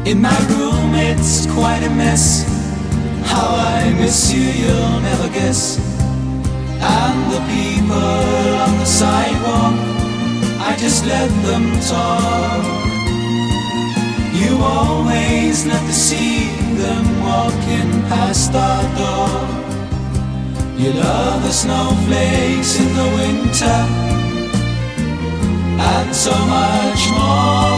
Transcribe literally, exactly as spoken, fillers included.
In my room it's quite a mess. How I miss you you'll never guess. And the people on the sidewalk, I just let them talk. You always love to see them walking past our door. You love the snowflakes in the winter and so much more.